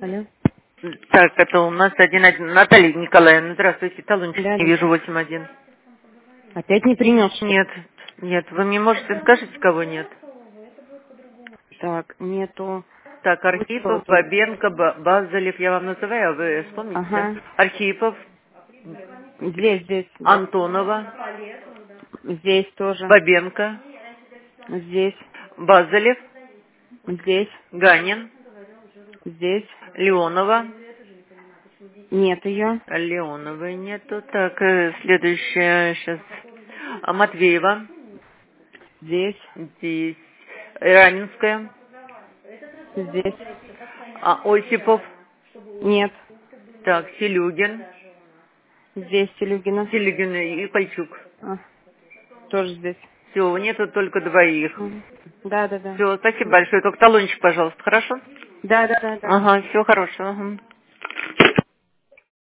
Алло. Так, это у нас 1-1. Наталья Николаевна, здравствуйте. Талончик Да, не да. вижу, 8-1. Опять не принес, что ли? Нет, нет. Вы мне можете скажите, кого нет? Так, нету. Так, Вот что Архипов, тут? Бабенко, Базалев, я вам называю, а вы вспомните, да? Ага. Архипов, Здесь, да. Антонова, Здесь тоже. Бабенко, Здесь, Базалев, здесь, Ганин, здесь. Леонова. Нет ее. Леоновой нету. Так, следующая сейчас. Матвеева. Здесь, Здесь. Раменская. здесь. Осипов. Нет. Так, Селюгин. Здесь Телюгина. Селюгин и Пальчук. А, тоже здесь. Все, нету только двоих. Мгм. Да, да, да. Все, спасибо большое. Только талончик, пожалуйста, хорошо? Да, да, да, да. Ага, всего хорошего. Ага.